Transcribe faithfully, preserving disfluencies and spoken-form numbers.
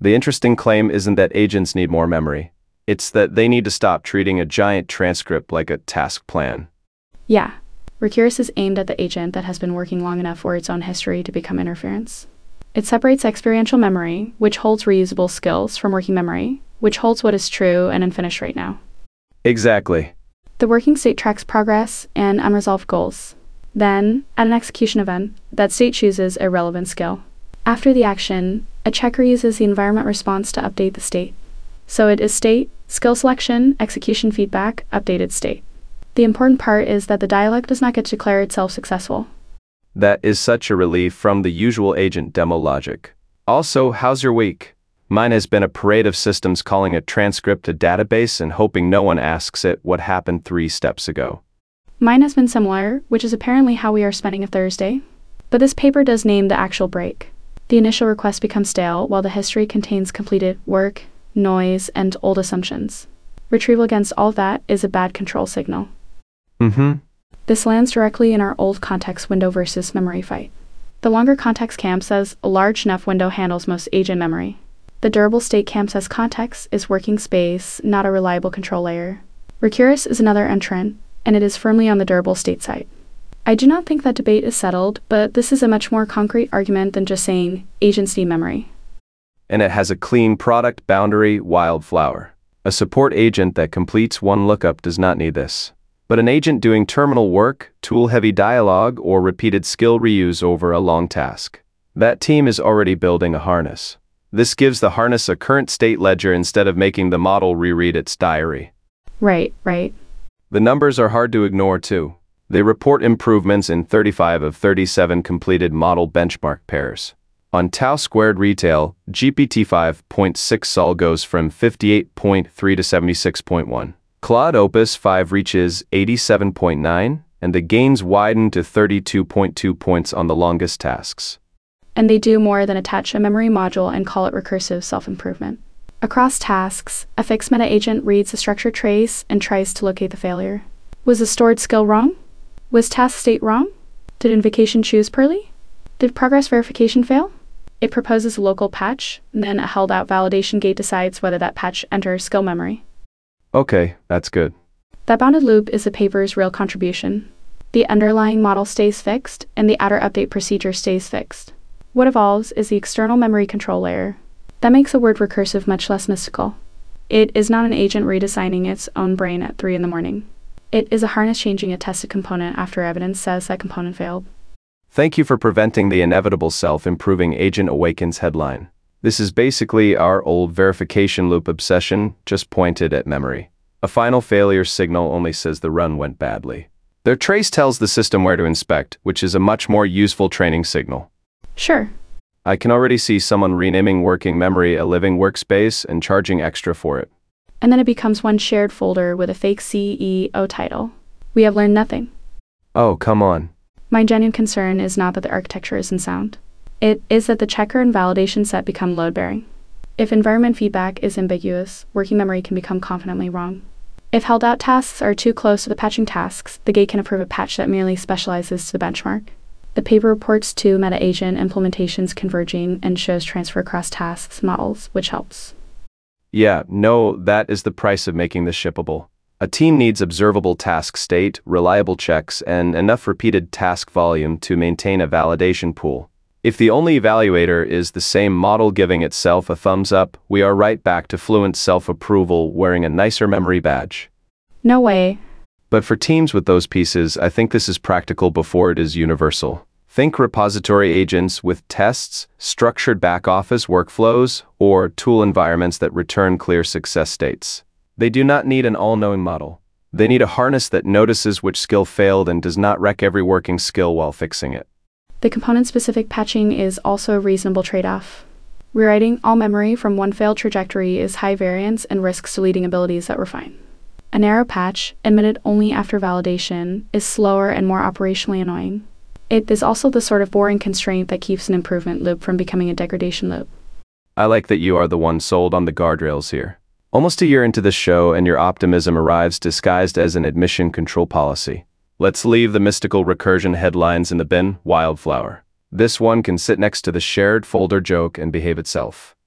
The interesting claim isn't that agents need more memory. It's that they need to stop treating a giant transcript like a task plan. Yeah, Recursus is aimed at the agent that has been working long enough for its own history to become interference. It separates experiential memory, which holds reusable skills, from working memory, which holds what is true and unfinished right now. Exactly. The working state tracks progress and unresolved goals. Then, at an execution event, that state chooses a relevant skill. After the action, a checker uses the environment response to update the state. So it is state, skill selection, execution feedback, updated state. The important part is that the dialog does not get to declare itself successful. That is such a relief from the usual agent demo logic. Also, how's your week? Mine has been a parade of systems calling a transcript a database and hoping no one asks it what happened three steps ago. Mine has been similar, which is apparently how we are spending a Thursday. But this paper does name the actual break. The initial request becomes stale, while the history contains completed work, noise, and old assumptions. Retrieval against all of that is a bad control signal. Mm-hmm. This lands directly in our old context window versus memory fight. The longer context camp says a large enough window handles most agent memory. The durable state camp says context is working space, not a reliable control layer. Recursus is another entrant, and it is firmly on the durable state side. I do not think that debate is settled, but this is a much more concrete argument than just saying agents need memory. And it has a clean product boundary, Wildflower. A support agent that completes one lookup does not need this. But an agent doing terminal work, tool-heavy dialogue, or repeated skill reuse over a long task. That team is already building a harness. This gives the harness a current state ledger instead of making the model reread its diary. Right, right. The numbers are hard to ignore too. They report improvements in thirty-five of thirty-seven completed model benchmark pairs. On Tau squared retail, G P T five point six Sol goes from fifty-eight point three to seventy-six point one. Claude Opus five reaches eighty-seven point nine, and the gains widen to thirty-two point two points on the longest tasks. And they do more than attach a memory module and call it recursive self-improvement. Across tasks, a fixed meta agent reads a structured trace and tries to locate the failure. Was the stored skill wrong? Was task state wrong? Did invocation choose poorly? Did progress verification fail? It proposes a local patch, and then a held-out validation gate decides whether that patch enters skill memory. Okay, that's good. That bounded loop is the paper's real contribution. The underlying model stays fixed, and the outer update procedure stays fixed. What evolves is the external memory control layer. That makes the word recursive much less mystical. It is not an agent redesigning its own brain at three in the morning. It is a harness changing a tested component after evidence says that component failed. Thank you for preventing the inevitable self-improving agent awakens headline. This is basically our old verification loop obsession, just pointed at memory. A final failure signal only says the run went badly. Their trace tells the system where to inspect, which is a much more useful training signal. Sure. I can already see someone renaming working memory a living workspace and charging extra for it. And then it becomes one shared folder with a fake C E O title. We have learned nothing. Oh, come on. My genuine concern is not that the architecture isn't sound. It is that the checker and validation set become load-bearing. If environment feedback is ambiguous, working memory can become confidently wrong. If held-out tasks are too close to the patching tasks, the gate can approve a patch that merely specializes to the benchmark. The paper reports two meta-agent implementations converging and shows transfer across tasks models, which helps. Yeah, no, that is the price of making this shippable. A team needs observable task state, reliable checks, and enough repeated task volume to maintain a validation pool. If the only evaluator is the same model giving itself a thumbs up, we are right back to fluent self-approval wearing a nicer memory badge. No way. But for teams with those pieces, I think this is practical before it is universal. Think repository agents with tests, structured back-office workflows, or tool environments that return clear success states. They do not need an all-knowing model. They need a harness that notices which skill failed and does not wreck every working skill while fixing it. The component-specific patching is also a reasonable trade-off. Rewriting all memory from one failed trajectory is high variance and risks deleting abilities that were fine. A narrow patch, admitted only after validation, is slower and more operationally annoying. It is also the sort of boring constraint that keeps an improvement loop from becoming a degradation loop. I like that you are the one sold on the guardrails here. Almost a year into this show and your optimism arrives disguised as an admission control policy. Let's leave the mystical recursion headlines in the bin, Wildflower. This one can sit next to the shared folder joke and behave itself.